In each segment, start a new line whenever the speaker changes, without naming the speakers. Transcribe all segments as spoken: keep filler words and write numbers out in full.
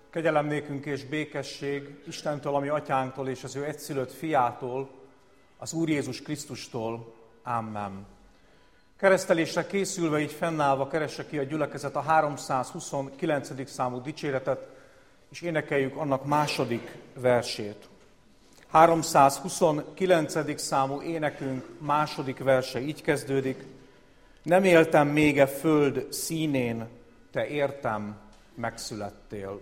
Kegyelem nékünk és békesség Istentől, ami atyánktól és az ő egyszülött fiától, az Úr Jézus Krisztustól. Amen. Keresztelésre készülve, így fennállva keresse ki a gyülekezet a háromszázhuszonkilencedik számú dicséretet, és énekeljük annak második versét. háromszázhuszonkilencedik számú énekünk második verse így kezdődik. Nem éltem még e föld színén, te értem megszülettél.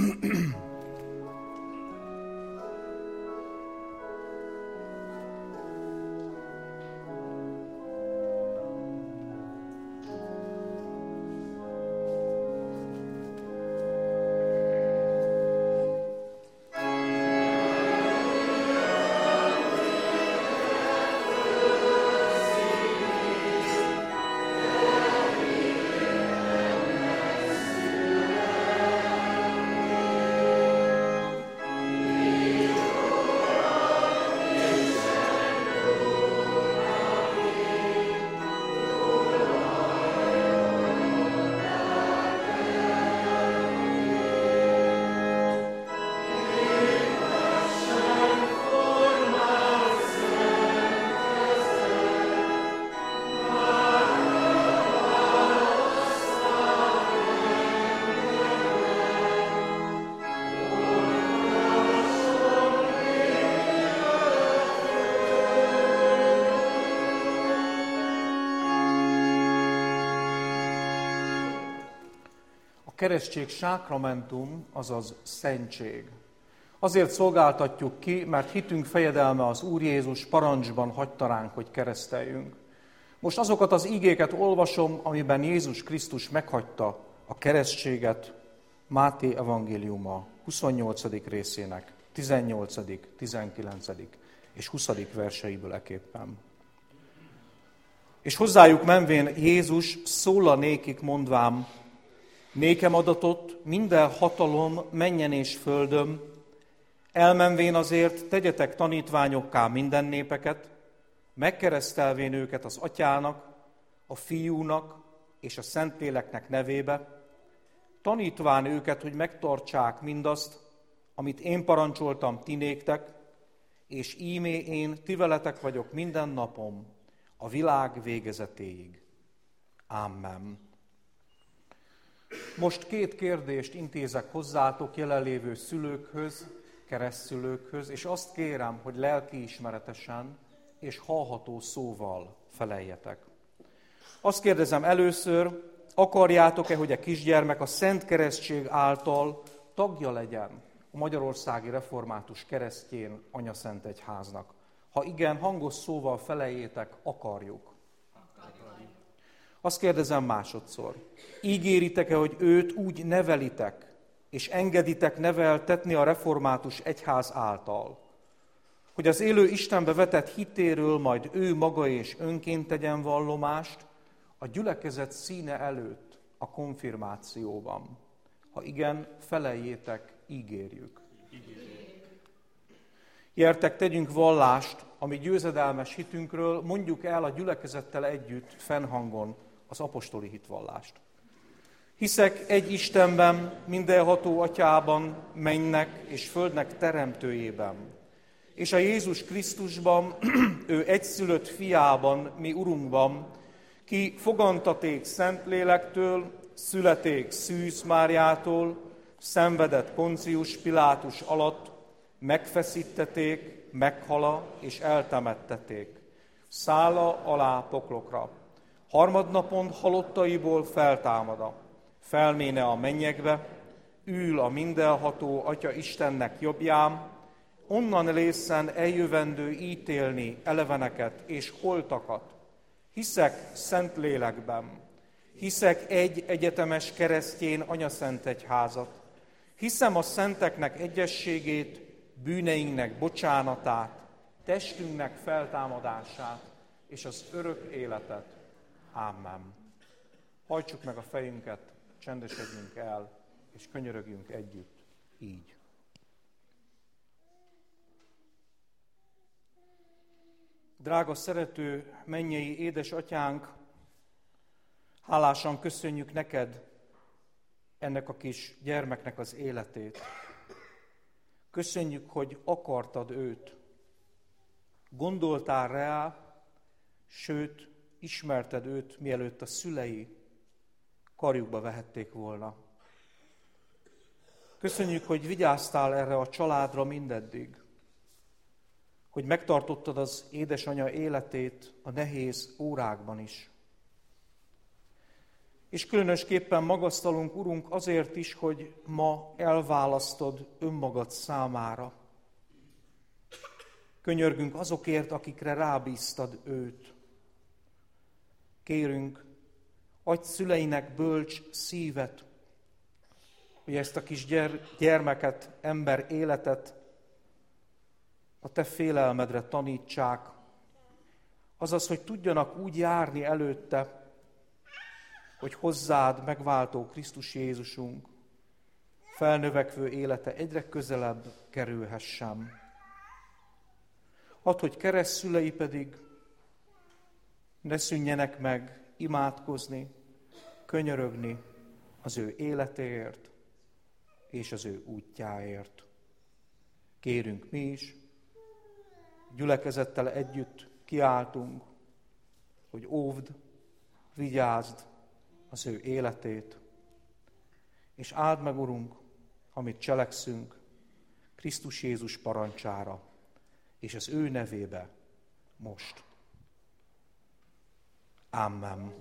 A keresztség sákramentum, azaz szentség. Azért szolgáltatjuk ki, mert hitünk fejedelme az Úr Jézus parancsban hagyta ránk, hogy kereszteljünk. Most azokat az igéket olvasom, amiben Jézus Krisztus meghagyta a keresztséget, Máté evangéliuma huszonnyolcadik részének tizennyolcadik, tizenkilencedik és huszadik verseiből eképpen. És hozzájuk menvén Jézus szóla nékik mondvám, nékem adatott minden hatalom mennyen és földön, elmenvén azért tegyetek tanítványokká minden népeket, megkeresztelvén őket az Atyának, a Fiúnak és a Szentléleknek nevébe, tanítván őket, hogy megtartsák mindazt, amit én parancsoltam ti néktek, és íme én ti veletek vagyok minden napom, a világ végezetéig. Amen. Most két kérdést intézek hozzátok, jelenlévő szülőkhöz, keresztszülőkhöz, és azt kérem, hogy lelkiismeretesen és hallható szóval feleljetek. Azt kérdezem először, akarjátok-e, hogy a kisgyermek a Szent Keresztség által tagja legyen a Magyarországi Református Keresztény Anyaszentegyháznak? Ha igen, hangos szóval feleljétek, akarjuk. Azt kérdezem másodszor, ígéritek-e, hogy őt úgy nevelitek, és engeditek neveltetni a református egyház által, hogy az élő Istenbe vetett hitéről majd ő maga és önként tegyen vallomást a gyülekezet színe előtt a konfirmációban? Ha igen, feleljétek, ígérjük. Gyertek, tegyünk vallást, ami győzedelmes hitünkről, mondjuk el a gyülekezettel együtt fennhangon az apostoli hitvallást. Hiszek egy Istenben, mindenható Atyában, mennynek és földnek teremtőjében, és a Jézus Krisztusban, ő egyszülött fiában, mi Urunkban, ki fogantaték Szentlélektől, születék Szűz Máriától, szenvedett Poncius Pilátus alatt, megfeszítették, meghala és eltemetteték. Szála alá poklokra. Harmadnapon halottaiból feltámada, felméne a mennyekbe, ül a mindenható Atya Istennek jobbján, onnan lészen eljövendő ítélni eleveneket és holtakat. Hiszek Szentlélekben, hiszek egy egyetemes keresztény anyaszentegyházat, hiszem a szenteknek egyességét, bűneinknek bocsánatát, testünknek feltámadását és az örök életet. Amen. Hajtsuk meg a fejünket, csendesedjünk el, és könyörögjünk együtt így. Drága, szerető, mennyei édesatyánk, hálásan köszönjük neked, ennek a kis gyermeknek az életét. Köszönjük, hogy akartad őt. Gondoltál rá, sőt, ismerted őt, mielőtt a szülei karjukba vehették volna. Köszönjük, hogy vigyáztál erre a családra mindeddig, hogy megtartottad az édesanyja életét a nehéz órákban is. És különösképpen magasztalunk, Urunk, azért is, hogy ma elválasztod önmagad számára. Könyörgünk azokért, akikre rábíztad őt. Kérünk, adj szüleinek bölcs szívet, hogy ezt a kis gyere- gyermeket, ember életet a te félelmedre tanítsák. Azaz, hogy tudjanak úgy járni előtte, hogy hozzád megváltó Krisztus Jézusunk felnövekvő élete egyre közelebb kerülhessen. Add, hogy keresztszülei pedig ne szűnjenek meg imádkozni, könyörögni az ő életéért és az ő útjáért. Kérünk mi is, gyülekezettel együtt kiáltunk, hogy óvd, vigyázd az ő életét, és áld meg, Urunk, amit cselekszünk Krisztus Jézus parancsára, és az ő nevébe most. Amen.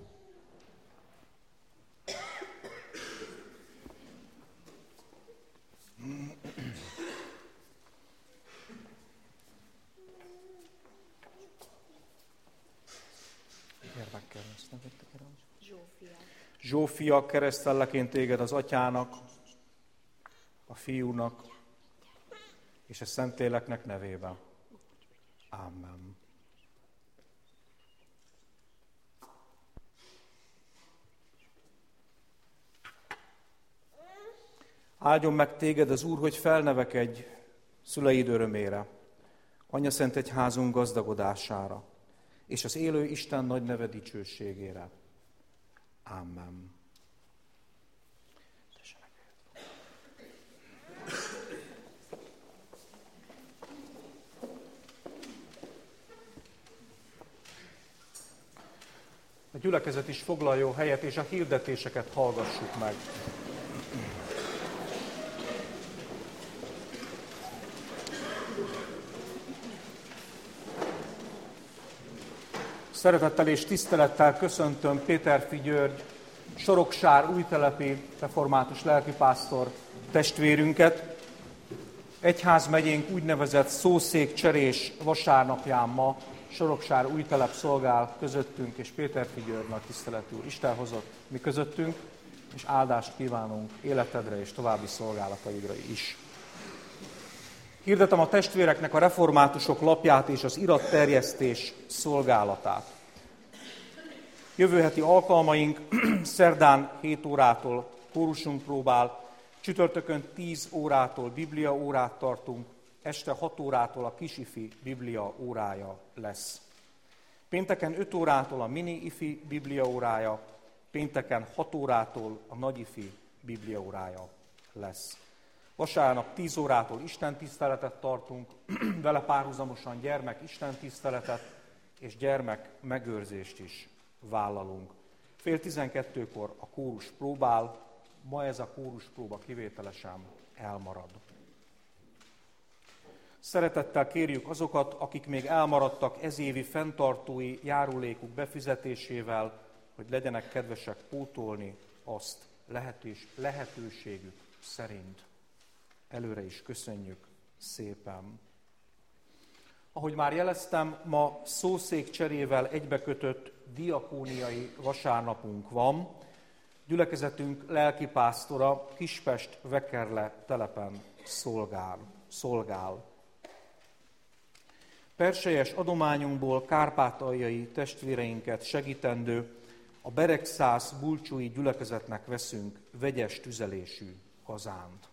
Zsófia.
Zsófia, keresztelleként téged az Atyának, a Fiúnak és a Szentléleknek nevében. Amen. Áldjon meg téged az Úr, hogy felnevekedj szüleid örömére, Anyaszent Egyházunk gazdagodására, és az élő Isten nagy neve dicsőségére. Amen. A gyülekezet is foglaljon helyet, és a hirdetéseket hallgassuk meg. Szeretettel és tisztelettel köszöntöm Péterfi György, Soroksár újtelepi református lelkipásztor testvérünket. Egyházmegyénk úgynevezett szószékcserés vasárnapján ma Soroksár újtelep szolgál közöttünk, és Péterfi György nagy tiszteletű úr Isten hozott mi közöttünk, és áldást kívánunk életedre és további szolgálataidra is. Hirdetem a testvéreknek a reformátusok lapját és az iratterjesztés szolgálatát. Jövő heti alkalmaink szerdán hét órától kórusunk próbál, csütörtökön tíz órától biblia órát tartunk, este hat órától a kisifi biblia órája lesz. Pénteken öt órától a mini-ifi biblia órája, pénteken hat órától a nagyifi biblia órája lesz. Vasárnap tíz órától istentiszteletet tartunk, vele párhuzamosan gyermek istentiszteletet és gyermek megőrzést is vállalunk. Fél tizenkettőkor a kórus próbál, ma ez a kórus próba kivételesen elmarad. Szeretettel kérjük azokat, akik még elmaradtak ezévi fenntartói járulékuk befizetésével, hogy legyenek kedvesek pótolni azt lehetős, lehetőségük szerint. Előre is köszönjük szépen. Ahogy már jeleztem, ma szószékcserével egybekötött diakóniai vasárnapunk van. Gyülekezetünk lelkipásztora Kispest-Vekerle telepen szolgál. szolgál. Perselyes adományunkból kárpátaljai testvéreinket segítendő a Beregszász bulcsúi gyülekezetnek veszünk vegyes tüzelésű hazánt.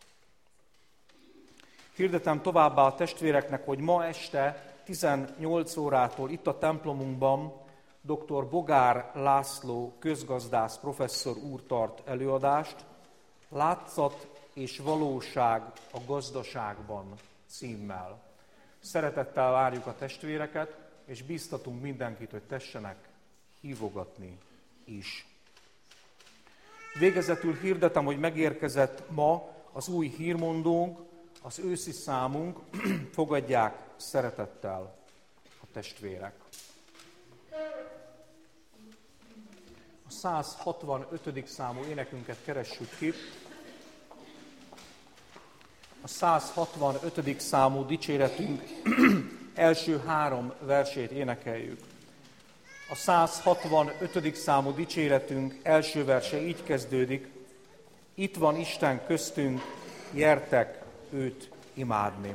Hirdetem továbbá a testvéreknek, hogy ma este tizennyolc órától itt a templomunkban dr. Bogár László közgazdász professzor úr tart előadást, Látszat és valóság a gazdaságban címmel. Szeretettel várjuk a testvéreket, és bíztatunk mindenkit, hogy tessenek hívogatni is. Végezetül hirdetem, hogy megérkezett ma az új hírmondónk, az őszi számunk, fogadják szeretettel a testvérek. A száz hatvanötödik számú énekünket keressük ki. A száz hatvanötödik számú dicséretünk első három versét énekeljük. A száz hatvanötödik számú dicséretünk első verse így kezdődik: Itt van Isten köztünk, gyertek őt imádni.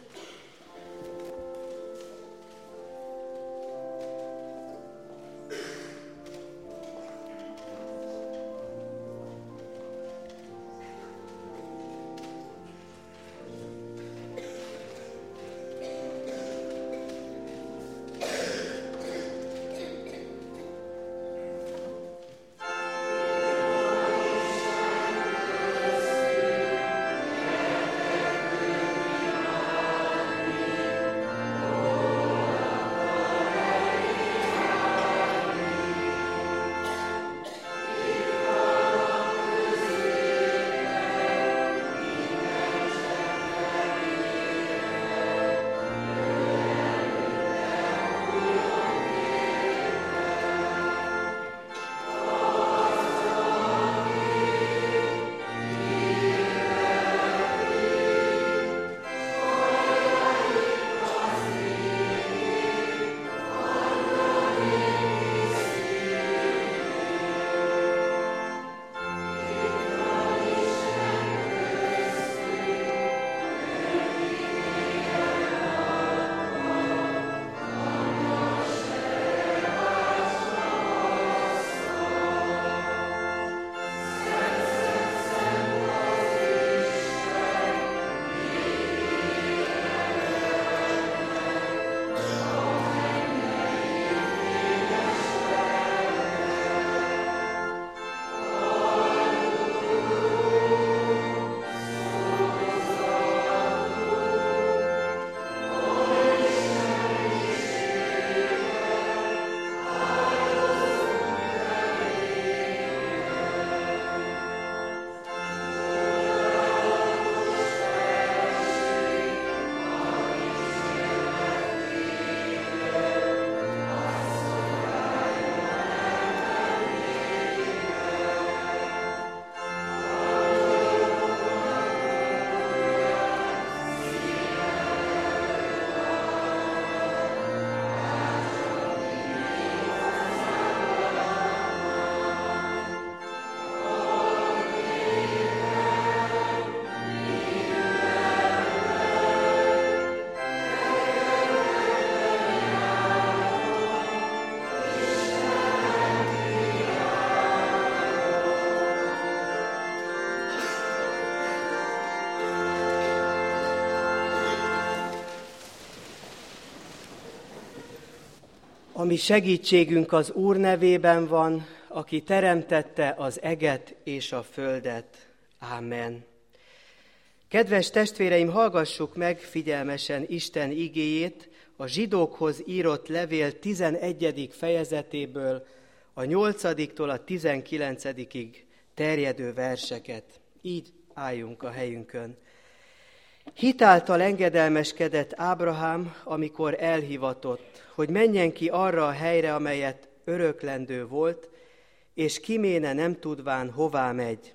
A mi segítségünk az Úr nevében van, aki teremtette az eget és a földet. Ámen. Kedves testvéreim, hallgassuk meg figyelmesen Isten igéjét, a zsidókhoz írott levél tizenegyedik fejezetéből, a nyolcadiktól a tizenkilencedikig terjedő verseket. Így álljunk a helyünkön. Hitáltal engedelmeskedett Ábrahám, amikor elhivatott, hogy menjen ki arra a helyre, amelyet öröklendő volt, és kiméne nem tudván, hová megy.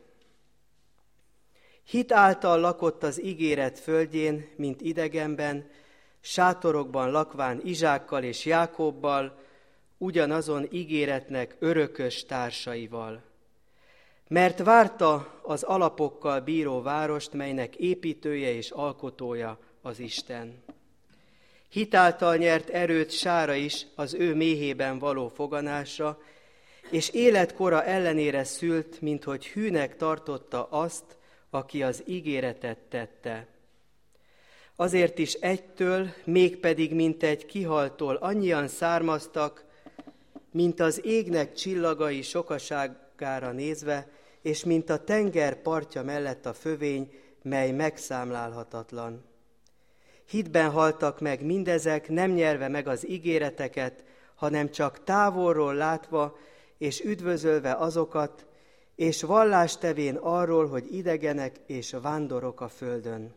Hit által lakott az ígéret földjén, mint idegenben, sátorokban lakván Izsákkal és Jákobbal, ugyanazon ígéretnek örökös társaival. Mert várta az alapokkal bíró várost, melynek építője és alkotója az Isten. Hitáltal nyert erőt Sára is az ő méhében való foganásra, és életkora ellenére szült, minthogy hűnek tartotta azt, aki az ígéretet tette. Azért is egytől, mégpedig mintegy kihaltól annyian származtak, mint az égnek csillagai sokaságára nézve, és mint a tenger partja mellett a fövény, mely megszámlálhatatlan. Hitben haltak meg mindezek, nem nyelve meg az ígéreteket, hanem csak távolról látva és üdvözölve azokat, és vallástevén arról, hogy idegenek és vándorok a földön.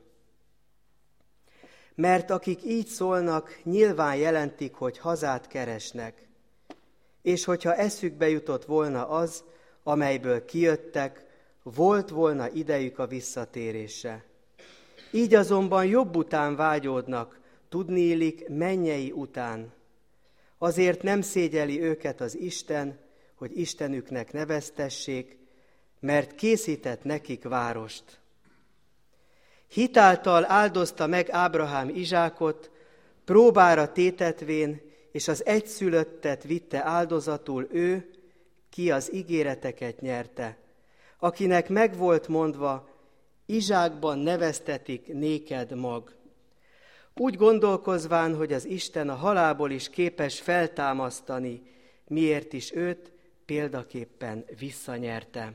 Mert akik így szólnak, nyilván jelentik, hogy hazát keresnek, és hogyha eszükbe jutott volna az, amelyből kijöttek, volt volna idejük a visszatérésre. Így azonban jobb után vágyódnak, tudniillik mennyei után. Azért nem szégyeli őket az Isten, hogy Istenüknek neveztessék, mert készített nekik várost. Hitáltal áldozta meg Ábrahám Izsákot, próbára tétetvén, és az egyszülöttet vitte áldozatul ő, ki az ígéreteket nyerte, akinek megvolt mondva, Izsákban neveztetik néked mag. Úgy gondolkozván, hogy az Isten a halálból is képes feltámasztani, miért is őt példaképpen visszanyerte.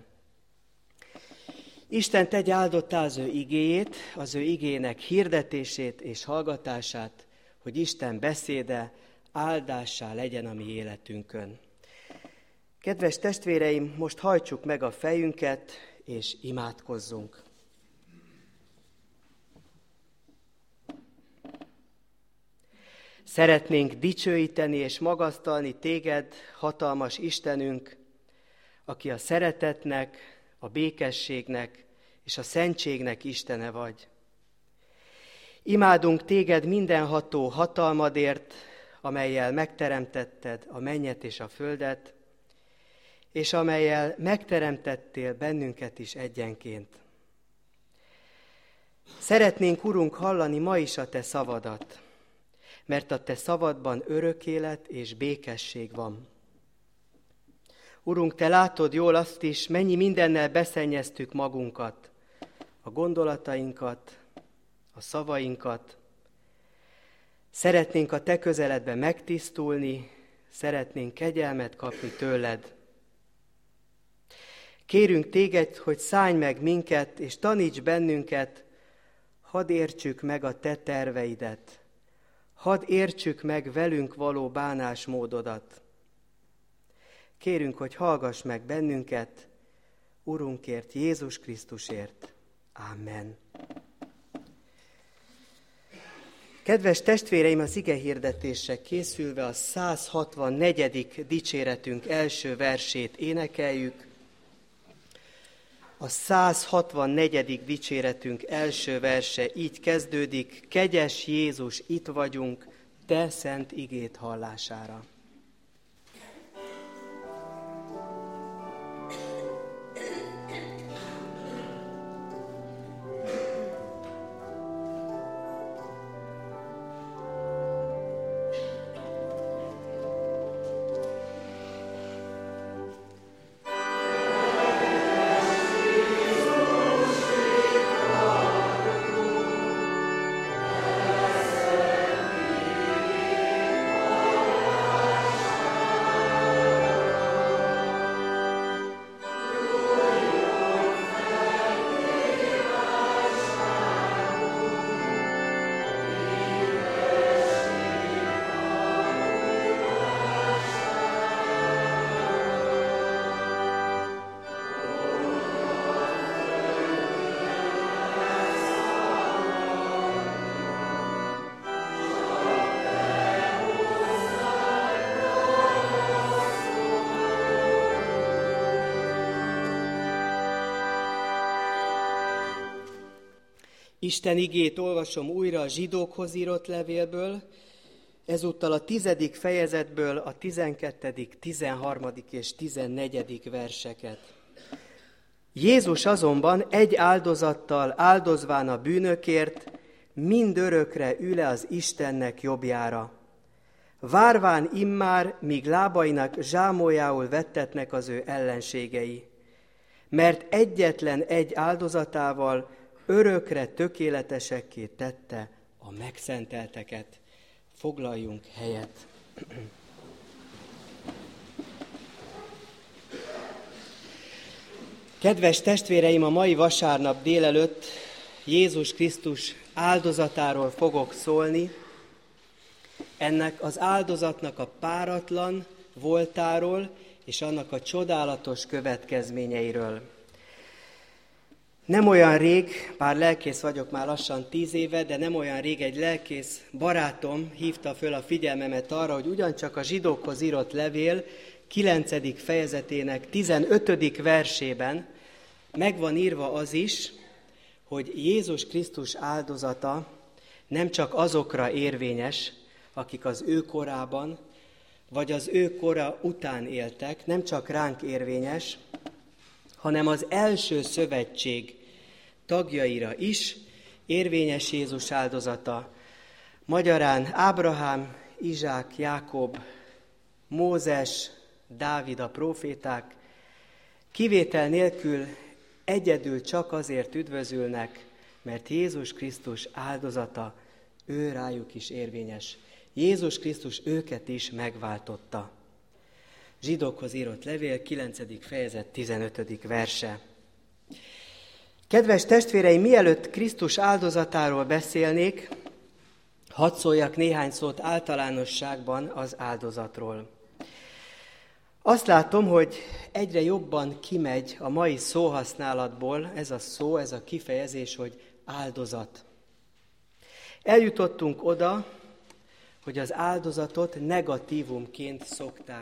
Isten tegye áldottá az ő igéjét, az ő igének hirdetését és hallgatását, hogy Isten beszéde áldássá legyen a mi életünkön. Kedves testvéreim, most hajtsuk meg a fejünket, és imádkozzunk. Szeretnénk dicsőíteni és magasztalni téged, hatalmas Istenünk, aki a szeretetnek, a békességnek és a szentségnek Istene vagy. Imádunk téged mindenható hatalmadért, amellyel megteremtetted a mennyet és a földet, és amellyel megteremtettél bennünket is egyenként. Szeretnénk, Urunk, hallani ma is a te szavadat, mert a te szavadban örök élet és békesség van. Urunk, te látod jól azt is, mennyi mindennel beszennyeztük magunkat, a gondolatainkat, a szavainkat. Szeretnénk a te közeledbe megtisztulni, szeretnénk kegyelmet kapni tőled. Kérünk téged, hogy szállj meg minket, és taníts bennünket, hadd értsük meg a te terveidet, hadd értsük meg velünk való bánásmódodat. Kérünk, hogy hallgass meg bennünket, Urunkért, Jézus Krisztusért. Amen. Kedves testvéreim, az ige hirdetésre készülve a száz hatvannegyedik dicséretünk első versét énekeljük. A száz hatvannegyedik dicséretünk első verse így kezdődik: Kegyes Jézus, itt vagyunk, te szent igét hallására. Isten igét olvasom újra a zsidókhoz írott levélből, ezúttal a tizedik fejezetből a tizenkettedik, tizenharmadik és tizennegyedik verseket. Jézus azonban egy áldozattal áldozván a bűnökért mindörökre ül az Istennek jobbjára. Várván immár, míg lábainak zsámoljául vettetnek az ő ellenségei. Mert egyetlen egy áldozatával örökre tökéletesekké tette a megszentelteket. Foglaljunk helyet. Kedves testvéreim, a mai vasárnap délelőtt Jézus Krisztus áldozatáról fogok szólni, ennek az áldozatnak a páratlan voltáról és annak a csodálatos következményeiről. Nem olyan rég, bár lelkész vagyok már lassan tíz éve, de nem olyan rég egy lelkész barátom hívta föl a figyelmemet arra, hogy ugyancsak a zsidókhoz írott levél kilencedik fejezetének tizenötödik versében meg van írva az is, hogy Jézus Krisztus áldozata nem csak azokra érvényes, akik az ő korában, vagy az ő kora után éltek, nem csak ránk érvényes, hanem az első szövetség tagjaira is érvényes Jézus áldozata. Magyarán Ábrahám, Izsák, Jákob, Mózes, Dávid, a próféták kivétel nélkül egyedül csak azért üdvözülnek, mert Jézus Krisztus áldozata ő rájuk is érvényes. Jézus Krisztus őket is megváltotta. Zsidókhoz írott levél, kilencedik fejezet, tizenötödik verse. Kedves testvéreim, mielőtt Krisztus áldozatáról beszélnék, hadd szóljak néhány szót általánosságban az áldozatról. Azt látom, hogy egyre jobban kimegy a mai szóhasználatból ez a szó, ez a kifejezés, hogy áldozat. Eljutottunk oda, hogy az áldozatot negatívumként szokták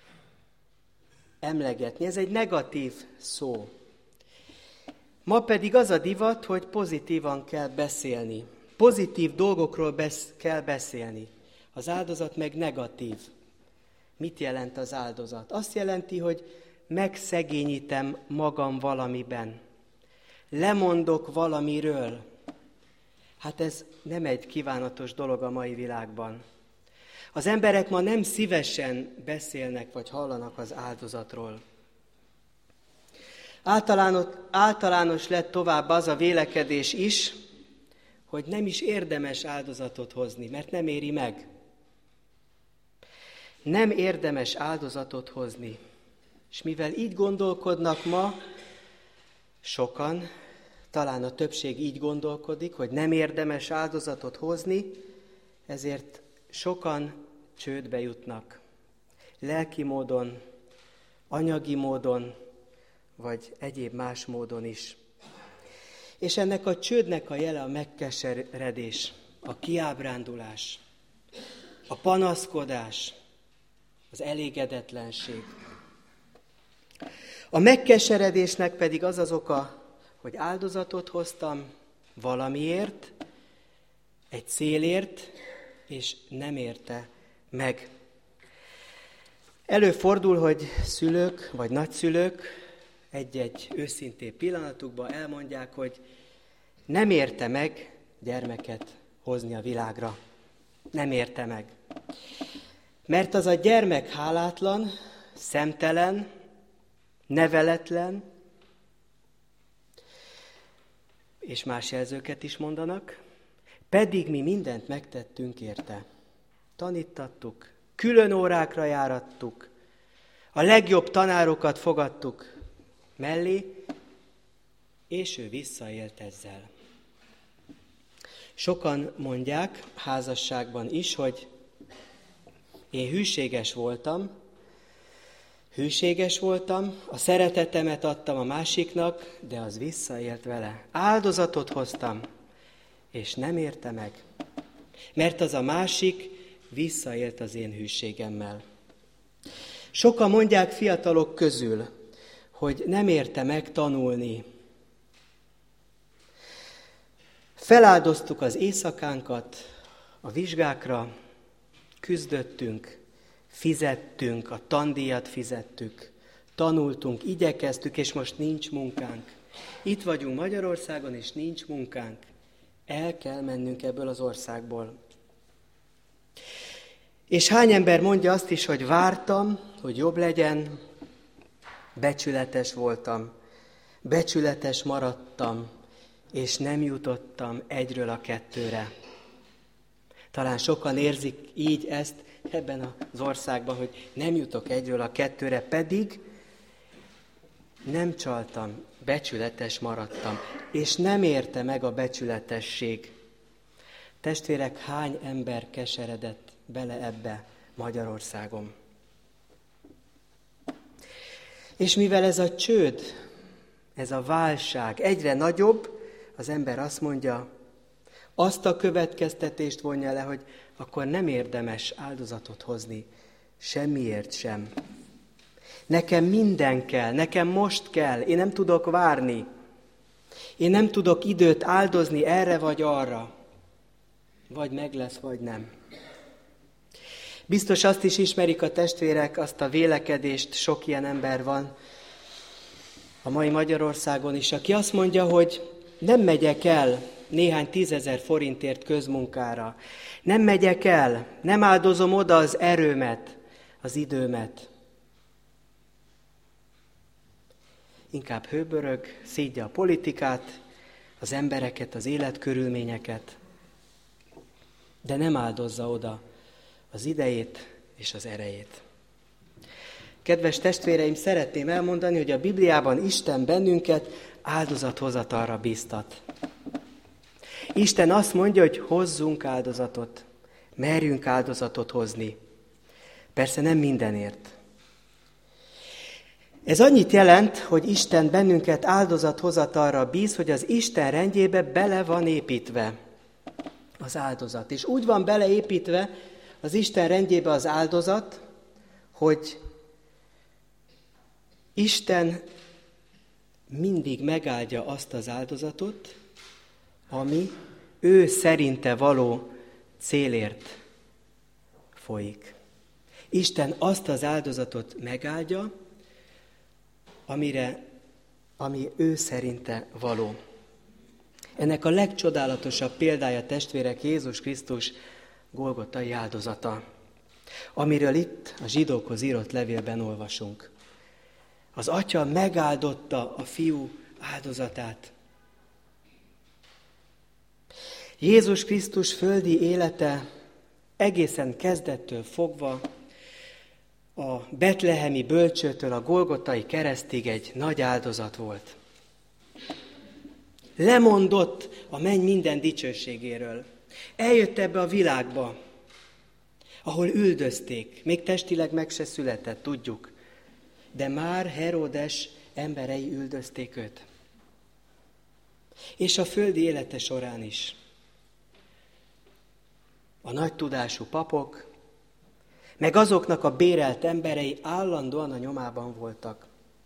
emlegetni. Ez egy negatív szó. Ma pedig az a divat, hogy pozitívan kell beszélni. Pozitív dolgokról besz- kell beszélni. Az áldozat meg negatív. Mit jelent az áldozat? Azt jelenti, hogy megszegényítem magam valamiben. Lemondok valamiről. Hát ez nem egy kívánatos dolog a mai világban. Az emberek ma nem szívesen beszélnek vagy hallanak az áldozatról. Általános, általános lett tovább az a vélekedés is, hogy nem is érdemes áldozatot hozni, mert nem éri meg. Nem érdemes áldozatot hozni. És mivel így gondolkodnak ma, sokan, talán a többség így gondolkodik, hogy nem érdemes áldozatot hozni, ezért sokan csődbe jutnak. Lelki módon, anyagi módon, vagy egyéb más módon is. És ennek a csődnek a jele a megkeseredés, a kiábrándulás, a panaszkodás, az elégedetlenség. A megkeseredésnek pedig az az oka, hogy áldozatot hoztam valamiért, egy célért, és nem érte meg. Előfordul, hogy szülők vagy nagyszülők egy-egy őszintén pillanatukban elmondják, hogy nem érte meg gyermeket hozni a világra. Nem érte meg. Mert az a gyermek hálátlan, szemtelen, neveletlen, és más jelzőket is mondanak, pedig mi mindent megtettünk érte. Tanítattuk, külön órákra járattuk, a legjobb tanárokat fogadtuk mellé, és ő visszaélt ezzel. Sokan mondják házasságban is, hogy én hűséges voltam, hűséges voltam, a szeretetemet adtam a másiknak, de az visszaélt vele. Áldozatot hoztam, és nem érte meg, mert az a másik visszaélt az én hűségemmel. Sokan mondják fiatalok közül, hogy nem érte meg tanulni. Feláldoztuk az éjszakánkat a vizsgákra, küzdöttünk, fizettünk, a tandíjat fizettük, tanultunk, igyekeztük, és most nincs munkánk. Itt vagyunk Magyarországon, és nincs munkánk. El kell mennünk ebből az országból. És hány ember mondja azt is, hogy vártam, hogy jobb legyen, becsületes voltam, becsületes maradtam, és nem jutottam egyről a kettőre. Talán sokan érzik így ezt ebben az országban, hogy nem jutok egyről a kettőre, pedig Nem csaltam, becsületes maradtam, és nem érte meg a becsületesség. Testvérek, hány ember keseredett bele ebbe Magyarországon? És mivel ez a csőd, ez a válság egyre nagyobb, az ember azt mondja, azt a következtetést vonja le, hogy akkor nem érdemes áldozatot hozni, semmiért sem. Nekem minden kell, nekem most kell, én nem tudok várni. Én nem tudok időt áldozni erre vagy arra. Vagy meg lesz, vagy nem. Biztos azt is ismerik a testvérek, azt a vélekedést, sok ilyen ember van a mai Magyarországon is, aki azt mondja, hogy nem megyek el néhány tízezer forintért közmunkára. Nem megyek el, nem áldozom oda az erőmet, az időmet. Inkább hőbörög, szídja a politikát, az embereket, az életkörülményeket, de nem áldozza oda az idejét és az erejét. Kedves testvéreim, szeretném elmondani, hogy a Bibliában Isten bennünket áldozathozatalra bíztat. Isten azt mondja, hogy hozzunk áldozatot, merjünk áldozatot hozni. Persze nem mindenért. Ez annyit jelent, hogy Isten bennünket áldozathozatalra bíz, hogy az Isten rendjébe bele van építve az áldozat. És úgy van beleépítve az Isten rendjébe az áldozat, hogy Isten mindig megáldja azt az áldozatot, ami ő szerinte való célért folyik. Isten azt az áldozatot megáldja, amire, ami ő szerinte való. Ennek a legcsodálatosabb példája, testvérek, Jézus Krisztus golgotai áldozata, amiről itt a zsidókhoz írott levélben olvasunk. Az atya megáldotta a fiú áldozatát. Jézus Krisztus földi élete egészen kezdettől fogva, a betlehemi bölcsőtől a golgotai keresztig egy nagy áldozat volt. Lemondott a menny minden dicsőségéről. Eljött ebbe a világba, ahol üldözték, még testileg meg se született, tudjuk, de már Heródes emberei üldözték őt. És a földi élete során is. A nagy tudású papok, meg azoknak a bérelt emberei állandóan a nyomában voltak.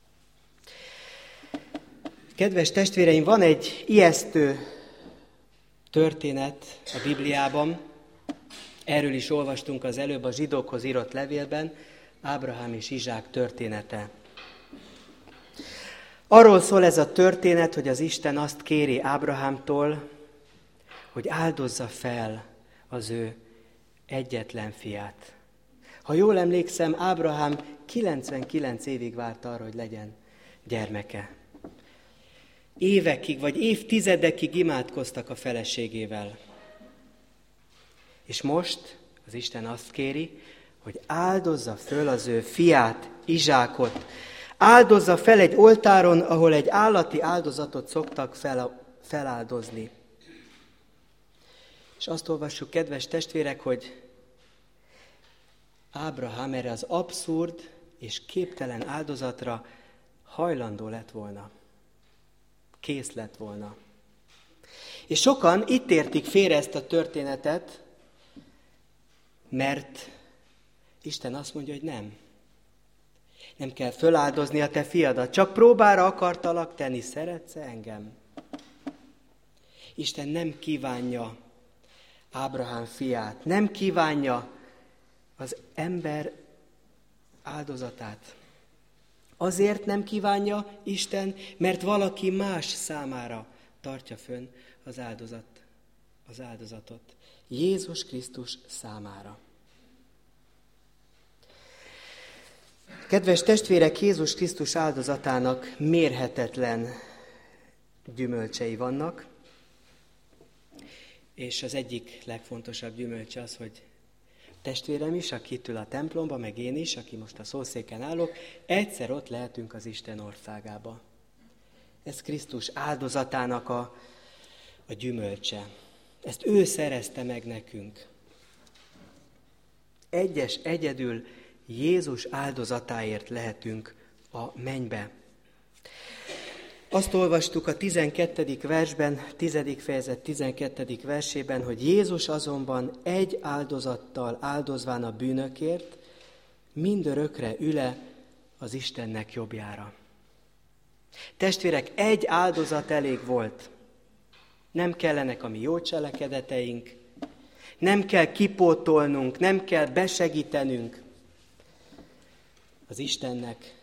Kedves testvéreim, van egy ijesztő történet a Bibliában, erről is olvastunk az előbb a zsidókhoz írott levélben, Ábrahám és Izsák története. Arról szól ez a történet, hogy az Isten azt kéri Ábrahámtól, hogy áldozza fel az ő egyetlen fiát. Ha jól emlékszem, Ábrahám kilencvenkilenc évig várt arra, hogy legyen gyermeke. Évekig vagy évtizedekig imádkoztak a feleségével. És most az Isten azt kéri, hogy áldozza föl az ő fiát, Izsákot. Áldozza fel egy oltáron, ahol egy állati áldozatot szoktak fel, feláldozni. És azt olvassuk, kedves testvérek, hogy Ábrahám erre az abszurd és képtelen áldozatra hajlandó lett volna. Kész lett volna. És sokan itt értik félre ezt a történetet, mert Isten azt mondja, hogy nem. Nem kell föláldozni a te fiadat, csak próbára akartalak tenni, szeretsz engem? Isten nem kívánja Ábrahám fiát, nem kívánja az ember áldozatát. Azért nem kívánja Isten, mert valaki más számára tartja fönn az áldozat, az áldozatot. Jézus Krisztus számára. Kedves testvérek, Jézus Krisztus áldozatának mérhetetlen gyümölcsei vannak, és az egyik legfontosabb gyümölcs az, hogy testvérem is, aki itt ül a templomba, meg én is, aki most a szószéken állok, egyszer ott lehetünk az Isten országába. Ez Krisztus áldozatának a, a gyümölcse. Ezt ő szerezte meg nekünk. Egyes, egyedül Jézus áldozatáért lehetünk a mennybe. Azt olvastuk a tizenkettedik versben, tizedik fejezet tizenkettedik versében, hogy Jézus azonban egy áldozattal áldozván a bűnökért, mindörökre üle az Istennek jobbjára. Testvérek, egy áldozat elég volt. Nem kellenek a mi jó cselekedeteink, nem kell kipótolnunk, nem kell besegítenünk az Istennek.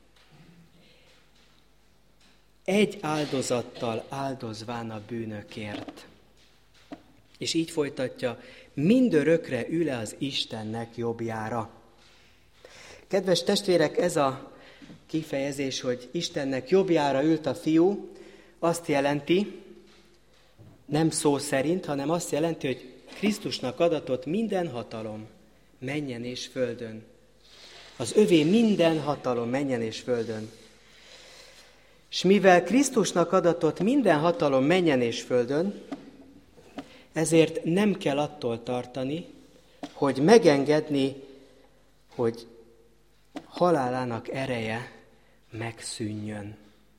Egy áldozattal áldozván a bűnökért. És így folytatja, mindörökre ül az Istennek jobbjára. Kedves testvérek, ez a kifejezés, hogy Istennek jobbjára ült a fiú, azt jelenti, nem szó szerint, hanem azt jelenti, hogy Krisztusnak adatott minden hatalom mennyen és földön. Az övé minden hatalom mennyen és földön. És mivel Krisztusnak adatott minden hatalom mennyen és földön, ezért nem kell attól tartani, hogy megengedni, hogy halálának ereje megszűnjön.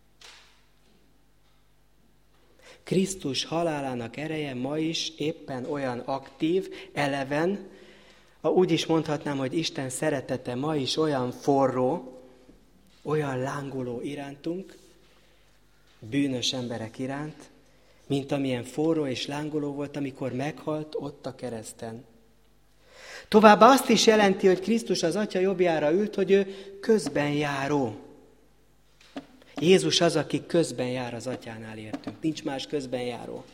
Krisztus halálának ereje ma is éppen olyan aktív, eleven, úgy is mondhatnám, hogy Isten szeretete ma is olyan forró, olyan lángoló irántunk, bűnös emberek iránt, mint amilyen forró és lángoló volt, amikor meghalt ott a kereszten. Továbbá azt is jelenti, hogy Krisztus az Atya jobbjára ült, hogy ő közben járó. Jézus az, aki közben jár az Atyánál értünk. Nincs más közben járó.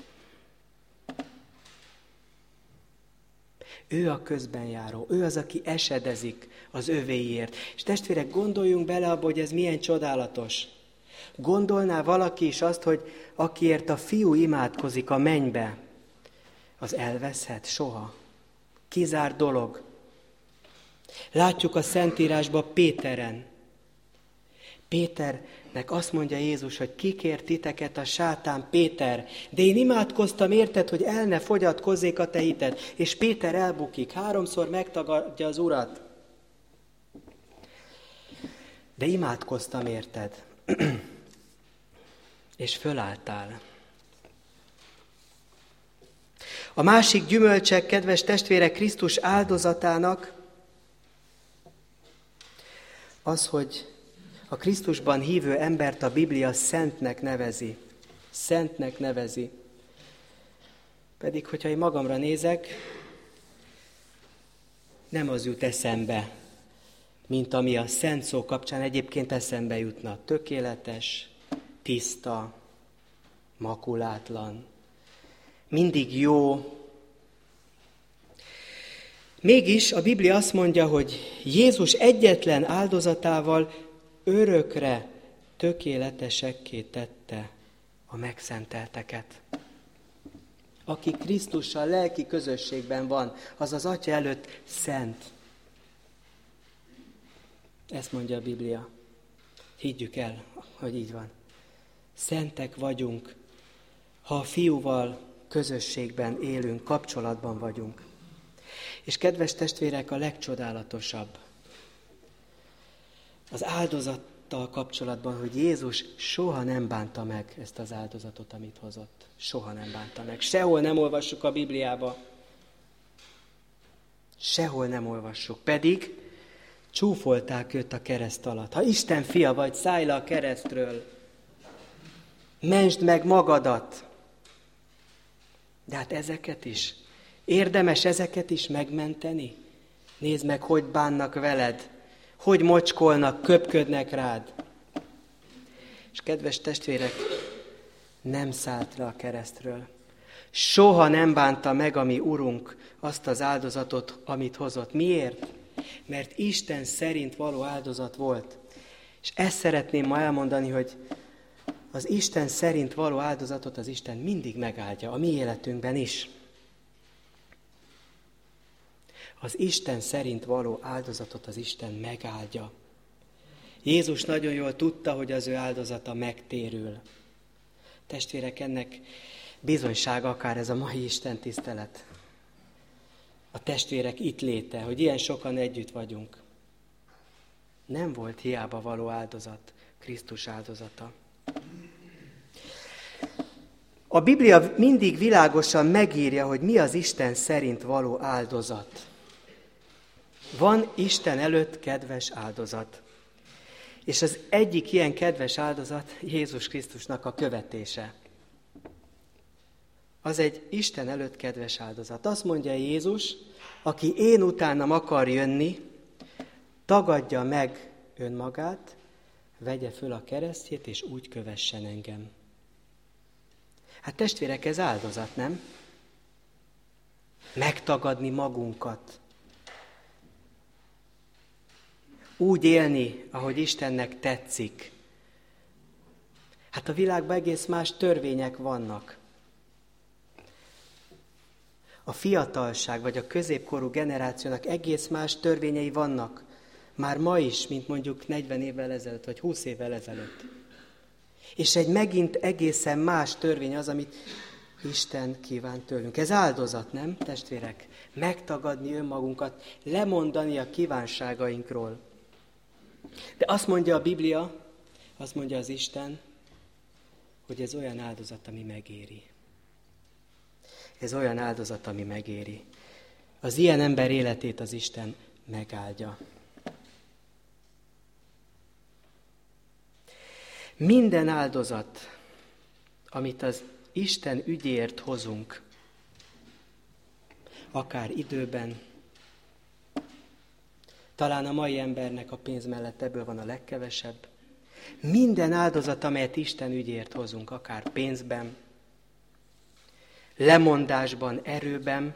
Ő a közben járó. Ő az, aki esedezik az övéiért. És testvérek, gondoljunk bele abba, hogy ez milyen csodálatos. Gondolná valaki is azt, hogy akiért a fiú imádkozik a mennybe, az elveszhet soha. Kizárt dolog. Látjuk a Szentírásban Péteren. Péternek azt mondja Jézus, hogy kikért titeket a sátán, Péter, de én imádkoztam érted, hogy el ne fogyatkozzék a te hited. És Péter elbukik, háromszor megtagadja az Urat. De imádkoztam érted. És fölálltál. A másik gyümölcsek, kedves testvérek, Krisztus áldozatának az, hogy a Krisztusban hívő embert a Biblia szentnek nevezi. Szentnek nevezi. Pedig, hogyha én magamra nézek, nem az jut eszembe, mint ami a szent szó kapcsán egyébként eszembe jutna. Tökéletes, tiszta, makulátlan, mindig jó. Mégis a Biblia azt mondja, hogy Jézus egyetlen áldozatával örökre tökéletesekké tette a megszentelteket. Aki Krisztussal lelki közösségben van, az az Atya előtt szent. Ezt mondja a Biblia. Higgyük el, hogy így van. Szentek vagyunk, ha a Fiúval közösségben élünk, kapcsolatban vagyunk. És kedves testvérek, a legcsodálatosabb az áldozattal kapcsolatban, hogy Jézus soha nem bánta meg ezt az áldozatot, amit hozott. Soha nem bánta meg. Sehol nem olvassuk a Bibliába. Sehol nem olvassuk. Pedig csúfolták őt a kereszt alatt. Ha Isten fia vagy, szállj le a keresztről. Mentsd meg magadat. De hát ezeket is. Érdemes ezeket is megmenteni? Nézd meg, hogy bánnak veled. Hogy mocskolnak, köpködnek rád. És kedves testvérek, nem szállt le a keresztről. Soha nem bánta meg a mi Urunk azt az áldozatot, amit hozott. Miért? Mert Isten szerint való áldozat volt. És ezt szeretném ma elmondani, hogy az Isten szerint való áldozatot az Isten mindig megáldja, a mi életünkben is. az Isten szerint való áldozatot az Isten megáldja. Jézus nagyon jól tudta, hogy az ő áldozata megtérül. Testvérek, ennek bizonysága akár ez a mai Isten tisztelet. A testvérek itt léte, hogy ilyen sokan együtt vagyunk. Nem volt hiába való áldozat, Krisztus áldozata. A Biblia mindig világosan megírja, hogy mi az Isten szerint való áldozat. Van Isten előtt kedves áldozat. És az egyik ilyen kedves áldozat Jézus Krisztusnak a követése. Az egy Isten előtt kedves áldozat. Azt mondja Jézus, aki én utánam akar jönni, tagadja meg önmagát, vegye föl a keresztjét, és úgy kövessen engem. Hát testvérek, ez áldozat, nem? Megtagadni magunkat. Úgy élni, ahogy Istennek tetszik. Hát a világban egész más törvények vannak. A fiatalság vagy a középkorú generációnak egész más törvényei vannak. Már ma is, mint mondjuk negyven évvel ezelőtt, vagy húsz évvel ezelőtt. És egy megint egészen más törvény az, amit Isten kíván tőlünk. Ez áldozat, nem, testvérek? Megtagadni önmagunkat, lemondani a kívánságainkról. De azt mondja a Biblia, azt mondja az Isten, hogy ez olyan áldozat, ami megéri. Ez olyan áldozat, ami megéri. Az ilyen ember életét az Isten megáldja. Minden áldozat, amit az Isten ügyért hozunk, akár időben, talán a mai embernek a pénz mellett ebből van a legkevesebb, minden áldozat, amelyet Isten ügyért hozunk, akár pénzben, lemondásban, erőben,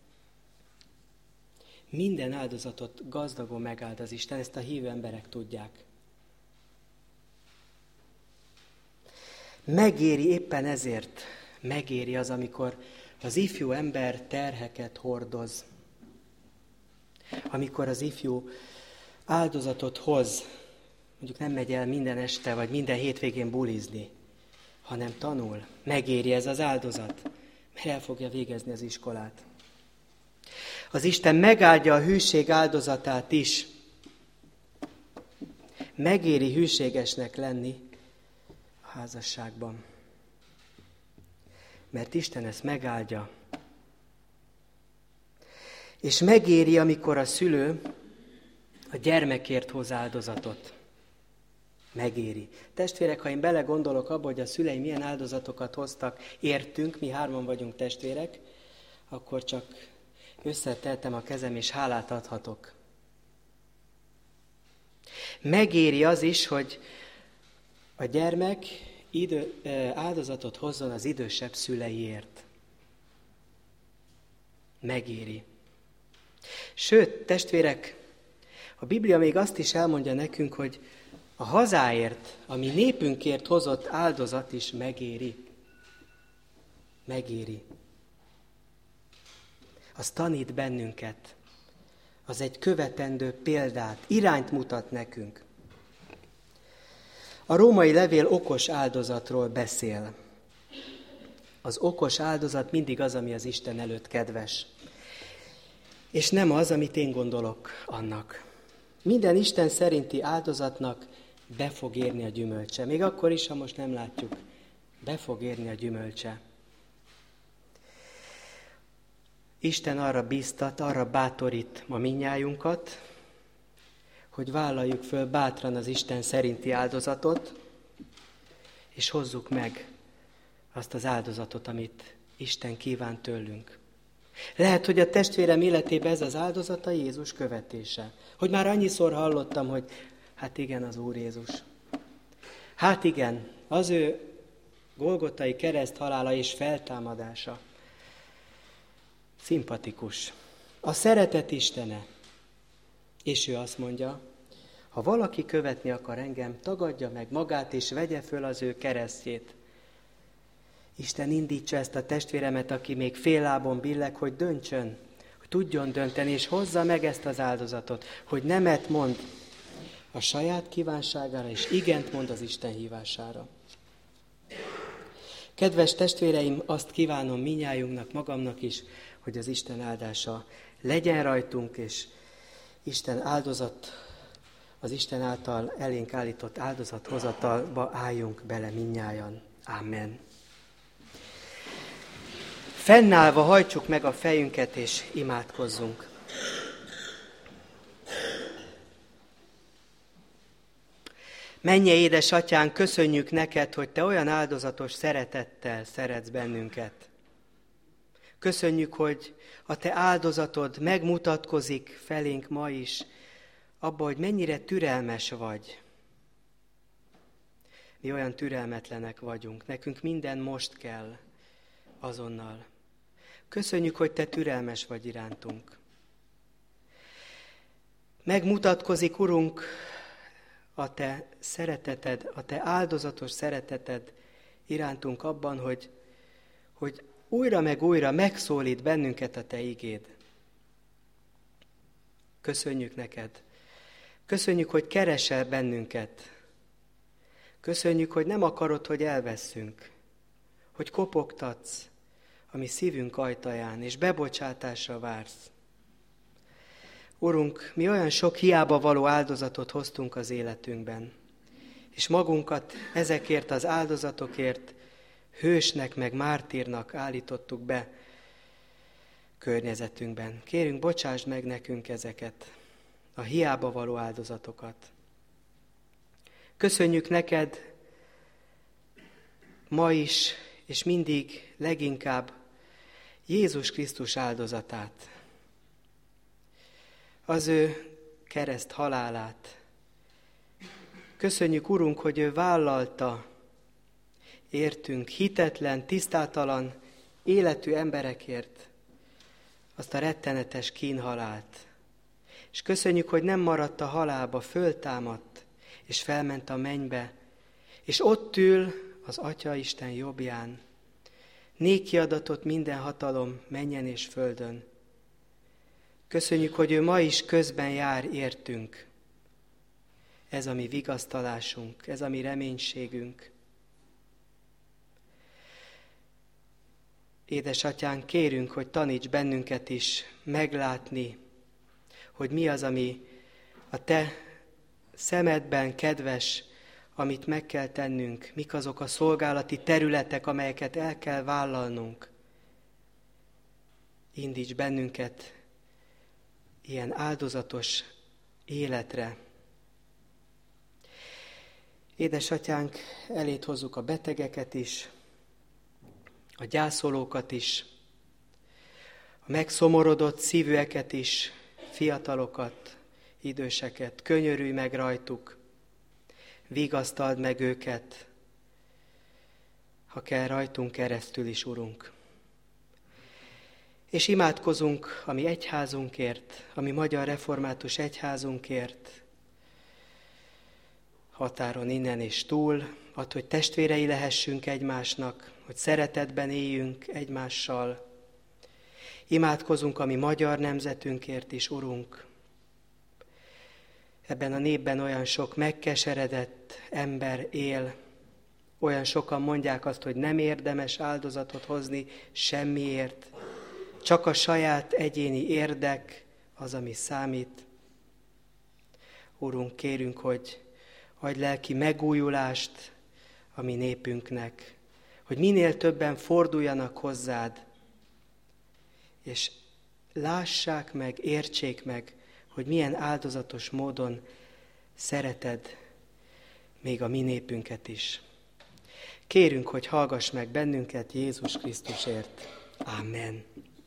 minden áldozatot gazdagon megáld az Isten, ezt a hívő emberek tudják. Megéri éppen ezért, megéri az, amikor az ifjú ember terheket hordoz. Amikor az ifjú áldozatot hoz, mondjuk nem megy el minden este, vagy minden hétvégén bulizni, hanem tanul. Megéri ez az áldozat, mert el fogja végezni az iskolát. Az Isten megáldja a hűség áldozatát is. Megéri hűségesnek lenni a házasságban. Mert Isten ezt megáldja. És megéri, amikor a szülő a gyermekért hoz áldozatot. Megéri. Testvérek, ha én belegondolok abba, hogy a szüleim milyen áldozatokat hoztak értünk, mi hárman vagyunk testvérek, akkor csak összeteltem a kezem, és hálát adhatok. Megéri az is, hogy a gyermek idő, áldozatot hozzon az idősebb szüleiért. Megéri. Sőt, testvérek, a Biblia még azt is elmondja nekünk, hogy a hazáért, ami népünkért hozott áldozat is megéri. Megéri. Az tanít bennünket. Az egy követendő példát, irányt mutat nekünk. A római levél okos áldozatról beszél. Az okos áldozat mindig az, ami az Isten előtt kedves. És nem az, amit én gondolok annak. Minden Isten szerinti áldozatnak be fog érni a gyümölcse. Még akkor is, ha most nem látjuk, be fog érni a gyümölcse. Isten arra bíztat, arra bátorít ma mindnyájunkat, hogy vállaljuk föl bátran az Isten szerinti áldozatot, és hozzuk meg azt az áldozatot, amit Isten kíván tőlünk. Lehet, hogy a testvérem életében ez az áldozata Jézus követése. Hogy már annyiszor hallottam, hogy hát igen, az Úr Jézus. Hát igen, az ő golgotai kereszt halála és feltámadása. Szimpatikus. A szeretet Istene. És ő azt mondja, ha valaki követni akar engem, tagadja meg magát és vegye föl az ő keresztjét. Isten indítsa ezt a testvéremet, aki még fél lábon billeg, hogy döntsön, hogy tudjon dönteni, és hozza meg ezt az áldozatot, hogy nemet mond a saját kívánságára, és igent mond az Isten hívására. Kedves testvéreim, azt kívánom minnyájunknak, magamnak is, hogy az Isten áldása legyen rajtunk, és Isten áldozat, az Isten által elénk állított áldozathozatalba álljunk bele minnyájan. Amen. Fennállva hajtsuk meg a fejünket, és imádkozzunk. Menje, édesatyánk, köszönjük neked, hogy te olyan áldozatos szeretettel szeretsz bennünket. Köszönjük, hogy a te áldozatod megmutatkozik felénk ma is, abba, hogy mennyire türelmes vagy. Mi olyan türelmetlenek vagyunk, nekünk minden most kell, azonnal. Köszönjük, hogy te türelmes vagy irántunk. Megmutatkozik, Urunk, a te szereteted, a te áldozatos szereteted irántunk abban, hogy, hogy újra meg újra megszólít bennünket a te igéd. Köszönjük neked. Köszönjük, hogy keresel bennünket. Köszönjük, hogy nem akarod, hogy elvesszünk, hogy kopogtatsz a mi szívünk ajtaján, és bebocsátásra vársz. Urunk, mi olyan sok hiába való áldozatot hoztunk az életünkben, és magunkat ezekért az áldozatokért hősnek meg mártírnak állítottuk be környezetünkben. Kérünk, bocsásd meg nekünk ezeket, a hiába való áldozatokat. Köszönjük neked ma is, és mindig leginkább Jézus Krisztus áldozatát, az ő kereszt halálát. Köszönjük, Urunk, hogy ő vállalta értünk hitetlen, tisztátalan életű emberekért azt a rettenetes kínhalált. És köszönjük, hogy nem maradt a halálba, föltámadt, és felment a mennybe, és ott ül az Atya Isten jobbján. Néki adatott minden hatalom mennyen és földön. Köszönjük, hogy ő ma is közben jár értünk. Ez a mi vigasztalásunk, ez a mi reménységünk. Édesatyánk, kérünk, hogy taníts bennünket is meglátni, hogy mi az, ami a te szemedben kedves, amit meg kell tennünk, mik azok a szolgálati területek, amelyeket el kell vállalnunk. Indíts bennünket ilyen áldozatos életre. Édesatyánk, elét hozzuk a betegeket is, a gyászolókat is, a megszomorodott szívűeket is, fiatalokat, időseket. Könyörülj meg rajtuk, vigasztald meg őket, ha kell rajtunk keresztül is, Urunk. És imádkozunk a mi egyházunkért, a mi magyar református egyházunkért, határon innen és túl, add, hogy testvérei lehessünk egymásnak, hogy szeretetben éljünk egymással. Imádkozunk a mi magyar nemzetünkért is, Urunk. Ebben a népben olyan sok megkeseredett ember él, olyan sokan mondják azt, hogy nem érdemes áldozatot hozni semmiért, csak a saját egyéni érdek az, ami számít. Urunk, kérünk, hogy adj lelki megújulást a mi népünknek, hogy minél többen forduljanak hozzád, és lássák meg, értsék meg, hogy milyen áldozatos módon szereted még a mi népünket is. Kérünk, hogy hallgass meg bennünket Jézus Krisztusért. Amen.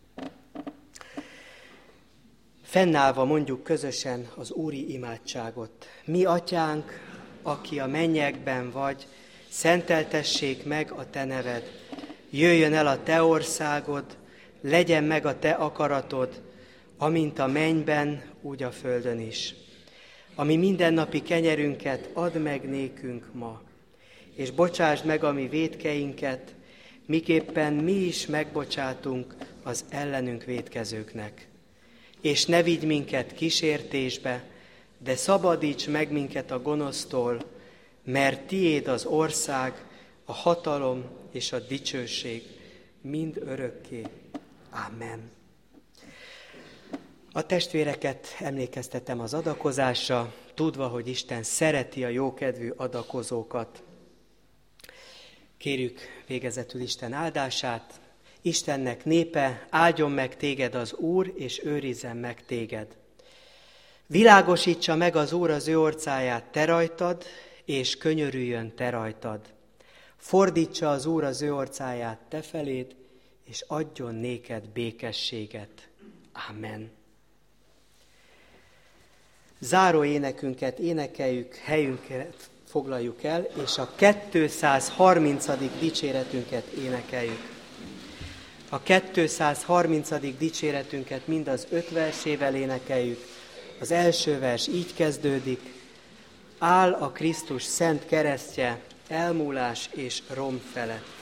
Fennállva mondjuk közösen az úri imádságot. Mi, Atyánk, aki a mennyekben vagy, szenteltessék meg a te neved. Jöjjön el a te országod, legyen meg a te akaratod, amint a mennyben, úgy a földön is. Ami mindennapi kenyerünket add meg nékünk ma, és bocsásd meg a mi vétkeinket, miképpen mi is megbocsátunk az ellenünk vétkezőknek. és ne vigy minket kísértésbe, de szabadíts meg minket a gonosztól, mert tiéd az ország, a hatalom és a dicsőség mind örökké. Amen. A testvéreket emlékeztetem az adakozásra, tudva, hogy Isten szereti a jókedvű adakozókat. Kérjük végezetül Isten áldását. Istennek népe, áldjon meg téged az Úr, és őrizzen meg téged. Világosítsa meg az Úr az ő orcáját te rajtad, és könyörüljön te rajtad. Fordítsa az Úr az ő orcáját te feléd, és adjon néked békességet. Amen. Záró énekünket énekeljük, helyünket foglaljuk el, és a kétszázharmincadik dicséretünket énekeljük. A kétszázharmincadik dicséretünket mind az öt versével énekeljük. Az első vers így kezdődik: áll a Krisztus szent keresztje, elmúlás és rom felett.